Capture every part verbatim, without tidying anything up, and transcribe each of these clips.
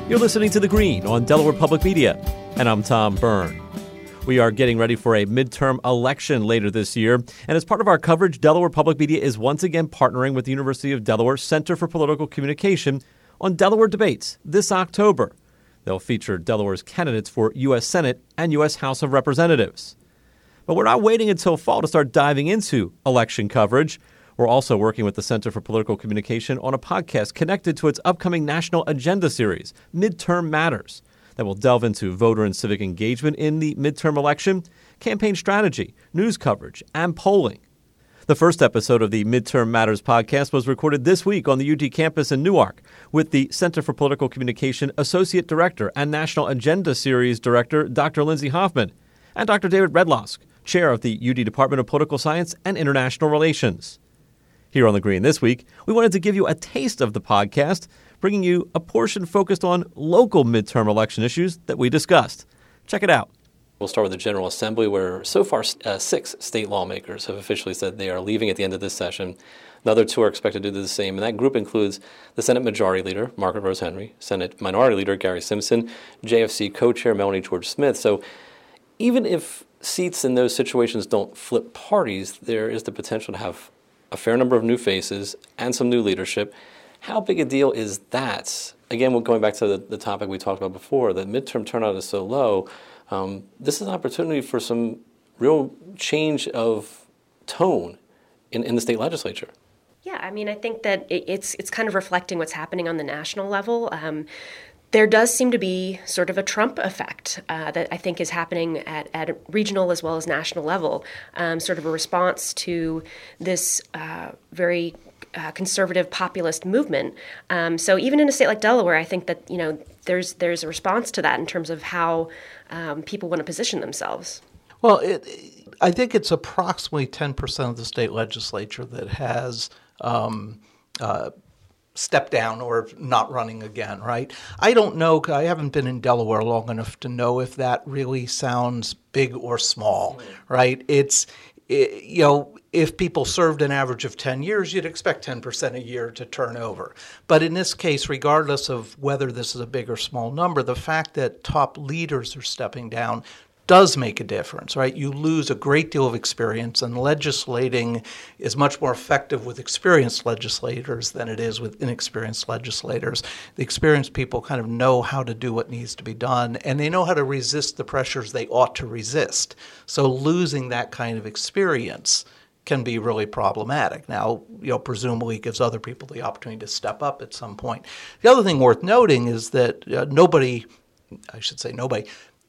You're listening to The Green on Delaware Public Media, and I'm Tom Byrne. We are getting ready for a midterm election later this year, and as part of our coverage, Delaware Public Media is once again partnering with the University of Delaware Center for Political Communication on Delaware Debates this October. They'll feature Delaware's candidates for U S Senate and U S House of Representatives. But we're not waiting until fall to start diving into election coverage. We're also working with the Center for Political Communication on a podcast connected to its upcoming national agenda series, Midterm Matters, that will delve into voter and civic engagement in the midterm election, campaign strategy, news coverage, and polling. The first episode of the Midterm Matters podcast was recorded this week on the U T campus in Newark with the Center for Political Communication Associate Director and National Agenda Series Director, Doctor Lindsay Hoffman, and Doctor David Redlosk, Chair of the U D Department of Political Science and International Relations. Here on The Green this week, we wanted to give you a taste of the podcast, bringing you a portion focused on local midterm election issues that we discussed. Check it out. We'll start with the General Assembly, where so far uh, six state lawmakers have officially said they are leaving at the end of this session. Another two are expected to do the same, and that group includes the Senate Majority Leader, Margaret Rose Henry, Senate Minority Leader, Gary Simpson, J F C Co-Chair Melanie George Smith. So even if seats in those situations don't flip parties, there is the potential to have a fair number of new faces and some new leadership. How big a deal is that? Again, we're going back to the, the topic we talked about before, that midterm turnout is so low. Um, this is an opportunity for some real change of tone in, in the state legislature. Yeah, I mean, I think that it, it's it's kind of reflecting what's happening on the national level. Um, There does seem to be sort of a Trump effect uh, that I think is happening at, at a regional as well as national level, um, sort of a response to this uh, very uh, conservative populist movement. Um, so even in a state like Delaware, I think that, you know, there's there's a response to that in terms of how um, people want to position themselves. Well, it, I think it's approximately ten percent of the state legislature that has um, uh, step down or not running again, right? I don't know, I haven't been in Delaware long enough to know if that really sounds big or small, right? It's, it, you know, if people served an average of ten years, you'd expect ten percent a year to turn over. But in this case, regardless of whether this is a big or small number, the fact that top leaders are stepping down does make a difference, right? You lose a great deal of experience, and legislating is much more effective with experienced legislators than it is with inexperienced legislators. The experienced people kind of know how to do what needs to be done, and they know how to resist the pressures they ought to resist. So losing that kind of experience can be really problematic. Now, you know, presumably it gives other people the opportunity to step up at some point. The other thing worth noting is that uh, nobody, I should say nobody,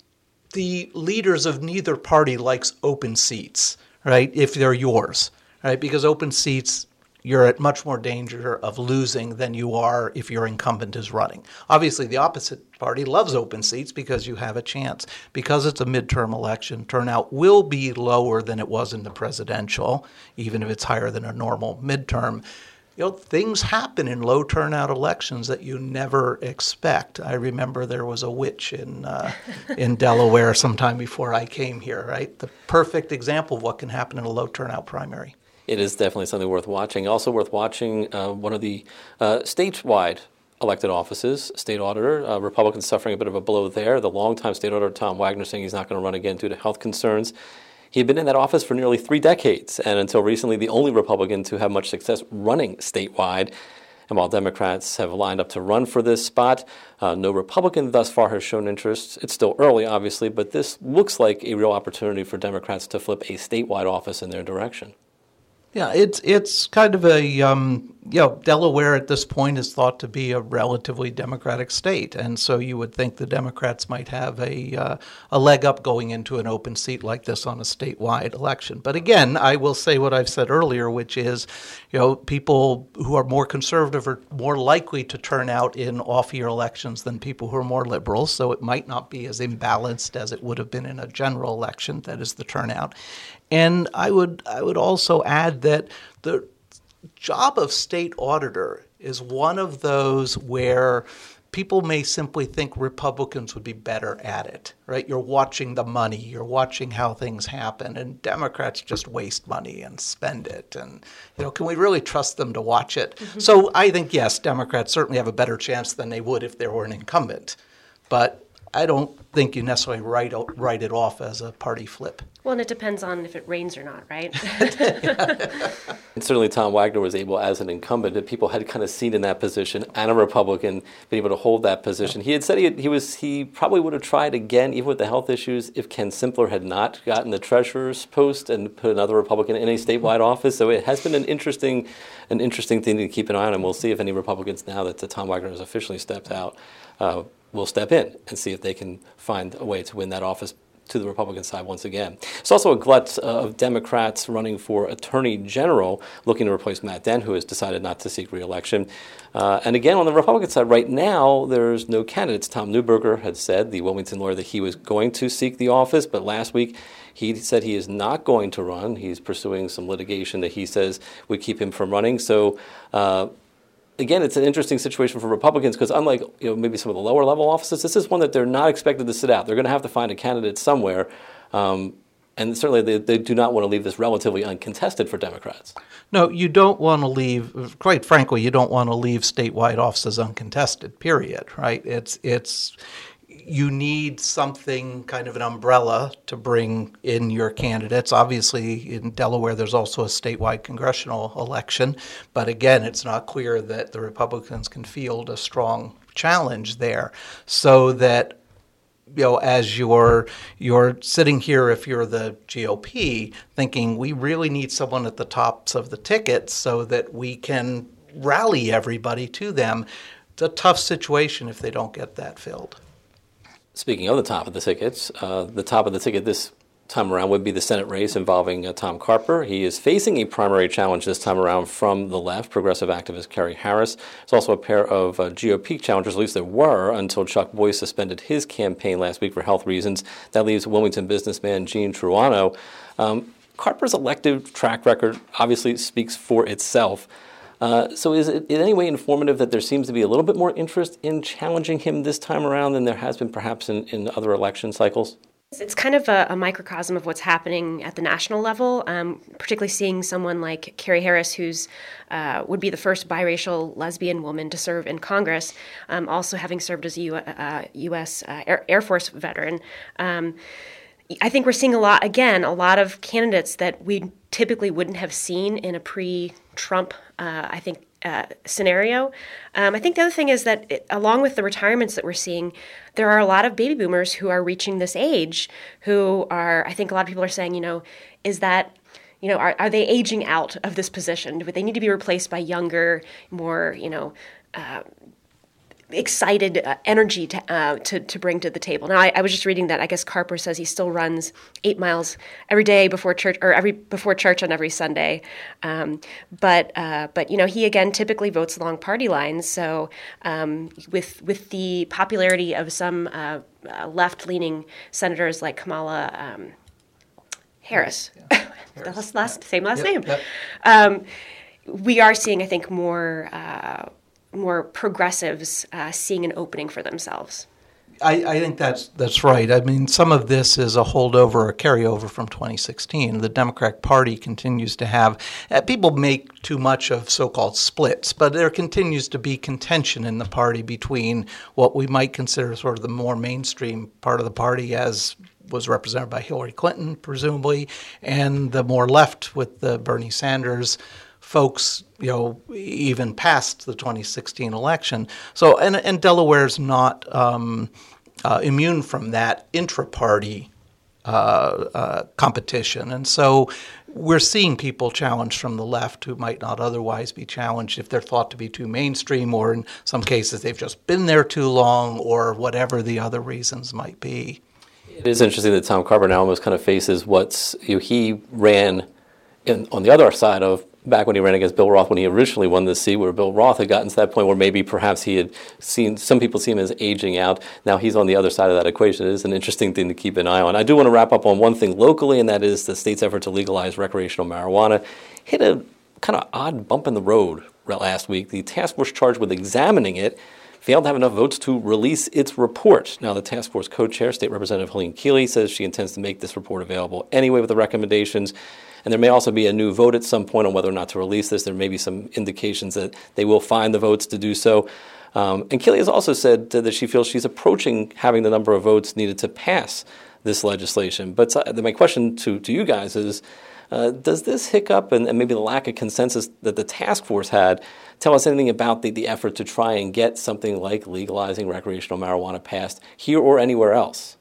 the leaders of neither party likes open seats, right, if they're yours, right? Because open seats, you're at much more danger of losing than you are if your incumbent is running. Obviously, the opposite party loves open seats because you have a chance. Because it's a midterm election, turnout will be lower than it was in the presidential, even if it's higher than a normal midterm. You know, things happen in low turnout elections that you never expect. I remember there was a witch in uh, in Delaware sometime before I came here, right? The perfect example of what can happen in a low turnout primary. It is definitely something worth watching. Also worth watching, uh, one of the uh, statewide elected offices, state auditor, uh, Republicans suffering a bit of a blow there. The longtime state auditor, Tom Wagner, saying he's not going to run again due to health concerns. He had been in that office for nearly three decades, and until recently, the only Republican to have much success running statewide. And while Democrats have lined up to run for this spot, uh, no Republican thus far has shown interest. It's still early, obviously, but this looks like a real opportunity for Democrats to flip a statewide office in their direction. Yeah, it's it's kind of a, um, you know, Delaware at this point is thought to be a relatively Democratic state. And so you would think the Democrats might have a uh, a leg up going into an open seat like this on a statewide election. But again, I will say what I've said earlier, which is, you know, people who are more conservative are more likely to turn out in off-year elections than people who are more liberal. So it might not be as imbalanced as it would have been in a general election, that is the turnout. And I would I would also add that the job of state auditor is one of those where people may simply think Republicans would be better at it, right? You're watching the money, you're watching how things happen, and Democrats just waste money and spend it. And, you know, can we really trust them to watch it? Mm-hmm. So I think, yes, Democrats certainly have a better chance than they would if they were an incumbent. But I don't think you necessarily write, write it off as a party flip. Well, and it depends on if it rains or not, right? And certainly Tom Wagner was able, as an incumbent, that people had kind of seen in that position, and a Republican, being able to hold that position. He had said he, had, he was he probably would have tried again, even with the health issues, if Ken Simpler had not gotten the treasurer's post and put another Republican in a statewide office. So it has been an interesting, an interesting thing to keep an eye on, and we'll see if any Republicans, now that Tom Wagner has officially stepped out, uh, will step in and see if they can find a way to win that office to the Republican side once again. It's also a glut of Democrats running for Attorney General, looking to replace Matt Dent, who has decided not to seek re-election. Uh, and again, on the Republican side, right now, there's no candidates. Tom Neuberger had said, the Wilmington lawyer, that he was going to seek the office, but last week he said he is not going to run. He's pursuing some litigation that he says would keep him from running. So, uh, Again, it's an interesting situation for Republicans because unlike you know maybe some of the lower level offices, this is one that they're not expected to sit out. They're going to have to find a candidate somewhere, um, and certainly they, they do not want to leave this relatively uncontested for Democrats. No, you don't want to leave, quite frankly, you don't want to leave statewide offices uncontested, period, right? It's it's you need something, kind of an umbrella, to bring in your candidates. Obviously, in Delaware, there's also a statewide congressional election. But again, it's not clear that the Republicans can field a strong challenge there. So that, you know, as you're you're sitting here, if you're the G O P, thinking we really need someone at the tops of the ticket so that we can rally everybody to them, it's a tough situation if they don't get that filled. Speaking of the top of the tickets, uh, the top of the ticket this time around would be the Senate race involving uh, Tom Carper. He is facing a primary challenge this time around from the left, progressive activist Kerry Harris. There's also a pair of uh, G O P challengers, at least there were, until Chuck Boyce suspended his campaign last week for health reasons. That leaves Wilmington businessman Gene Truano. Um, Carper's elective track record obviously speaks for itself. Uh, so is it in any way informative that there seems to be a little bit more interest in challenging him this time around than there has been perhaps in, in other election cycles? It's kind of a, a microcosm of what's happening at the national level, um, particularly seeing someone like Kerry Harris, who's uh, would be the first biracial lesbian woman to serve in Congress, um, also having served as a U- uh, U S Uh, Air, Air Force veteran. Um, I think we're seeing a lot, again, a lot of candidates that we typically wouldn't have seen in a pre-Trump, uh, I think, uh, scenario. Um, I think the other thing is that it, along with the retirements that we're seeing, there are a lot of baby boomers who are reaching this age who are, I think a lot of people are saying, you know, is that, you know, are, are they aging out of this position? Do they need to be replaced by younger, more, you know, uh, excited uh, energy to, uh, to to bring to the table. Now, I, I was just reading that I guess Carper says he still runs eight miles every day before church, or every before church on every Sunday. Um, but uh, but you know, he again typically votes along party lines. So um, with with the popularity of some uh, uh, left-leaning senators like Kamala um, Harris, yeah. Harris. last same last yep. name, yep. Um, we are seeing, I think, more. Uh, more progressives uh, seeing an opening for themselves. I, I think that's that's right. I mean, some of this is a holdover, a carryover from twenty sixteen. The Democratic Party continues to have uh, – people make too much of so-called splits, but there continues to be contention in the party between what we might consider sort of the more mainstream part of the party, as was represented by Hillary Clinton, presumably, and the more left with the Bernie Sanders folks, you know, even past the twenty sixteen election. So, and, and Delaware's not um, uh, immune from that intra-party uh, uh, competition. And so we're seeing people challenged from the left who might not otherwise be challenged if they're thought to be too mainstream, or in some cases they've just been there too long, or whatever the other reasons might be. It is interesting that Tom Carper now almost kind of faces what's, you know, he ran in, on the other side of back when he ran against Bill Roth when he originally won the seat, where Bill Roth had gotten to that point where maybe perhaps he had seen, some people see him as aging out. Now he's on the other side of that equation. It is an interesting thing to keep an eye on. I do want to wrap up on one thing locally, and that is the state's effort to legalize recreational marijuana hit a kind of odd bump in the road last week. The task force charged with examining it failed to have enough votes to release its report. Now, the task force co-chair, State Representative Helene Keeley, says she intends to make this report available anyway with the recommendations. And there may also be a new vote at some point on whether or not to release this. There may be some indications that they will find the votes to do so. Um, and Keeley has also said that she feels she's approaching having the number of votes needed to pass this legislation. But uh, my question to, to you guys is, uh, does this hiccup and, and maybe the lack of consensus that the task force had tell us anything about the, the effort to try and get something like legalizing recreational marijuana passed here or anywhere else?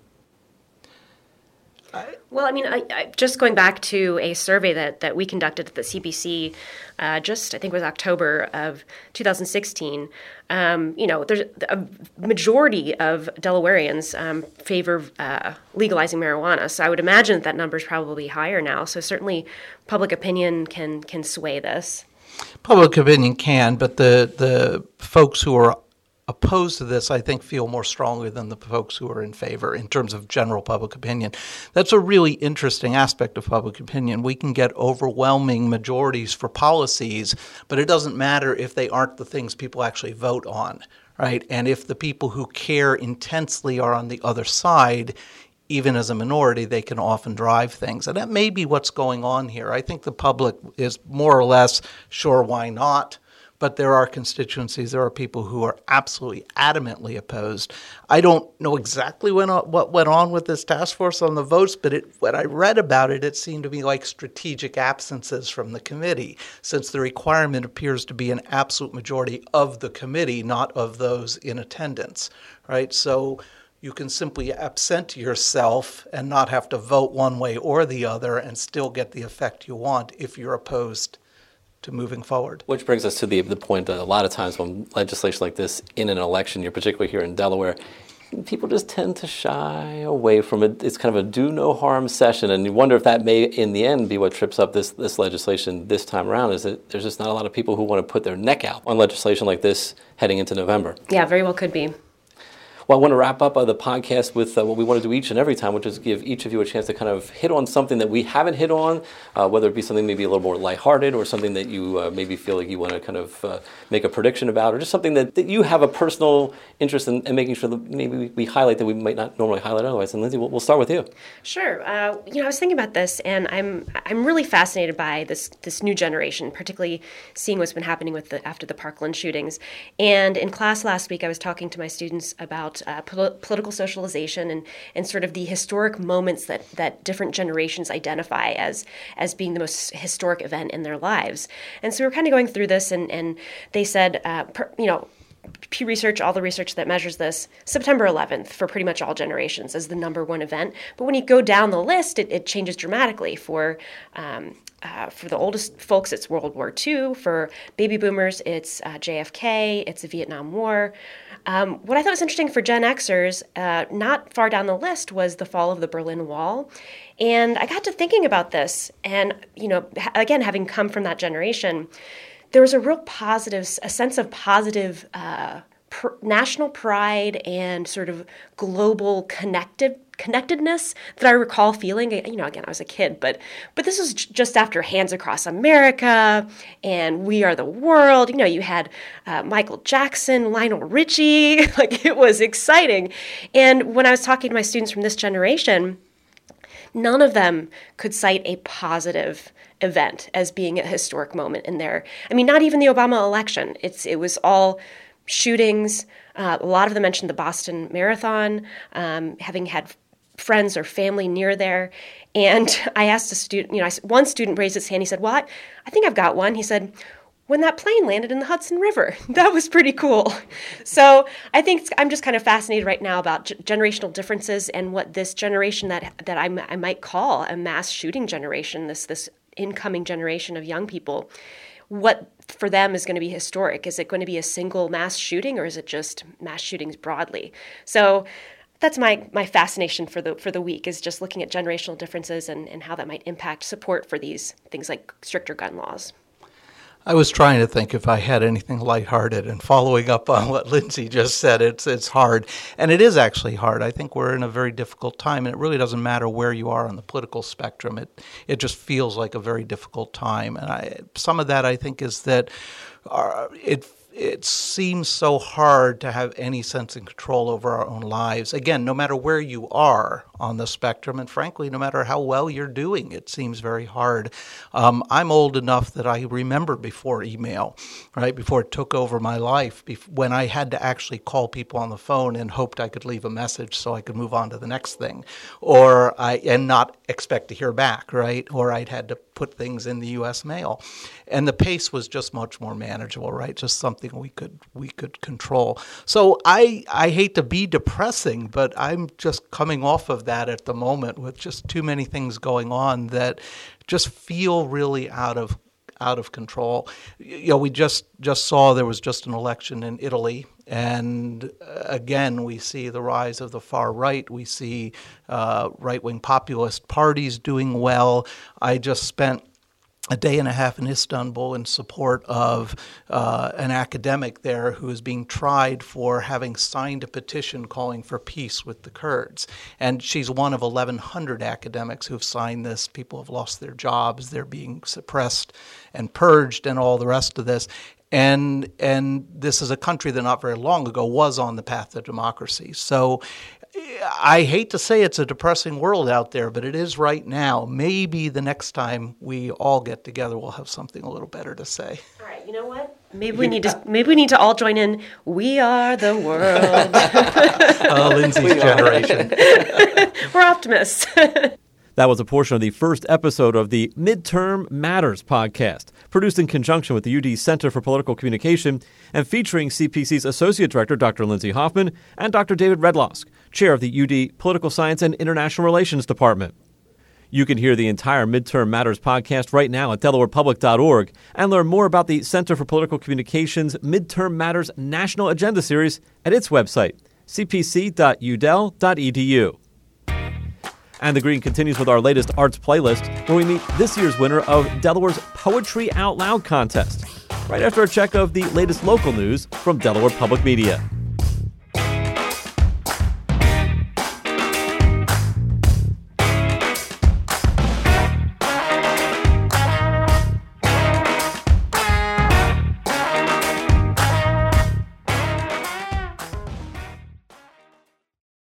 Well, I mean, I, I, just going back to a survey that, that we conducted at the C B C, uh, just I think it was October of two thousand sixteen. Um, you know, there's a majority of Delawareans um, favor uh, legalizing marijuana. So I would imagine that, that number is probably higher now. So certainly, public opinion can can sway this. Public opinion can, but the the folks who are opposed to this, I think, feel more strongly than the folks who are in favor in terms of general public opinion. That's a really interesting aspect of public opinion. We can get overwhelming majorities for policies, but it doesn't matter if they aren't the things people actually vote on, right? And if the people who care intensely are on the other side, even as a minority, they can often drive things. And that may be what's going on here. I think the public is more or less sure, why not? But there are constituencies, there are people who are absolutely adamantly opposed. I don't know exactly when, what went on with this task force on the votes, but it, when I read about it, it seemed to be like strategic absences from the committee, since the requirement appears to be an absolute majority of the committee, not of those in attendance, right? So you can simply absent yourself and not have to vote one way or the other and still get the effect you want if you're opposed to moving forward. Which brings us to the the point that a lot of times when legislation like this in an election year, particularly here in Delaware, people just tend to shy away from it. It's kind of a do no harm session, and you wonder if that may, in the end, be what trips up this, this legislation this time around, is that there's just not a lot of people who want to put their neck out on legislation like this heading into November. Yeah, very well could be. Well, I want to wrap up uh, the podcast with uh, what we want to do each and every time, which is give each of you a chance to kind of hit on something that we haven't hit on, uh, whether it be something maybe a little more lighthearted or something that you uh, maybe feel like you want to kind of uh, make a prediction about, or just something that, that you have a personal interest in, in making sure that maybe we, we highlight that we might not normally highlight otherwise. And Lindsay, we'll, we'll start with you. Sure. Uh, you know, I was thinking about this, and I'm I'm really fascinated by this this new generation, particularly seeing what's been happening with the after the Parkland shootings. And in class last week, I was talking to my students about uh, political political socialization and, and sort of the historic moments that, that different generations identify as as being the most historic event in their lives. And so we were kind of going through this, and, and they said, uh, per, you know, Pew Research, all the research that measures this, September eleventh for pretty much all generations as the number one event. But when you go down the list, it, it changes dramatically. For um, uh, for the oldest folks, it's World War Two. For baby boomers, it's uh, J F K. It's the Vietnam War. Um, what I thought was interesting for Gen Xers, uh, not far down the list, was the fall of the Berlin Wall. And I got to thinking about this. And, you know, ha- again, having come from that generation, there was a real positive, a sense of positive uh, pr- national pride and sort of global connected connectedness that I recall feeling. You know, again, I was a kid, but but this was j- just after Hands Across America and We Are the World. You know, you had uh, Michael Jackson, Lionel Richie. Like, it was exciting. And when I was talking to my students from this generation, none of them could cite a positive event as being a historic moment in their, I mean, not even the Obama election. It's It was all shootings. Uh, a lot of them mentioned the Boston Marathon, um, having had friends or family near there. And I asked a student, you know, I, one student raised his hand. He said, well, I, I think I've got one. He said, when that plane landed in the Hudson River. That was pretty cool. So I think I'm just kind of fascinated right now about g- generational differences and what this generation that that I, m- I might call a mass shooting generation, this this incoming generation of young people, what for them is going to be historic. Is it going to be a single mass shooting, or is it just mass shootings broadly? So that's my my fascination for the for the week, is just looking at generational differences and, and how that might impact support for these things like stricter gun laws. I was trying to think if I had anything lighthearted, and following up on what Lindsay just said, it's it's hard. And it is actually hard. I think we're in a very difficult time, and it really doesn't matter where you are on the political spectrum. It it just feels like a very difficult time. And I, some of that, I think, is that our, it it seems so hard to have any sense of control over our own lives. Again, no matter where you are on the spectrum, and frankly, no matter how well you're doing, it seems very hard. Um, I'm old enough that I remember before email, right, before it took over my life, when I had to actually call people on the phone and hoped I could leave a message so I could move on to the next thing, or I and not expect to hear back, right, or I'd had to put things in the U S mail. And the pace was just much more manageable, right? Just something we could we could control. So I I hate to be depressing, but I'm just coming off of that at the moment with just too many things going on that just feel really out of out of control. You know, we just just saw there was just an election in Italy, and again, we see the rise of the far right. We see uh, right-wing populist parties doing well. I just spent a day and a half in Istanbul in support of uh, an academic there who is being tried for having signed a petition calling for peace with the Kurds. And she's one of eleven hundred academics who have signed this. People have lost their jobs. They're being suppressed and purged and all the rest of this. And and this is a country that not very long ago was on the path to democracy. So I hate to say it's a depressing world out there, but it is right now. Maybe the next time we all get together, we'll have something a little better to say. All right, you know what? Maybe we need to. Maybe we need to all join in. We are the world. uh, Lindsay's generation. We're optimists. That was a portion of the first episode of the Midterm Matters podcast, produced in conjunction with the U D Center for Political Communication and featuring C P C's Associate Director, Doctor Lindsay Hoffman, and Doctor David Redlosk, Chair of the U D Political Science and International Relations Department. You can hear the entire Midterm Matters podcast right now at delaware public dot org and learn more about the Center for Political Communication's Midterm Matters National Agenda Series at its website, c p c dot u del dot e d u. And The Green continues with our latest arts playlist, where we meet this year's winner of Delaware's Poetry Out Loud contest, right after a check of the latest local news from Delaware Public Media.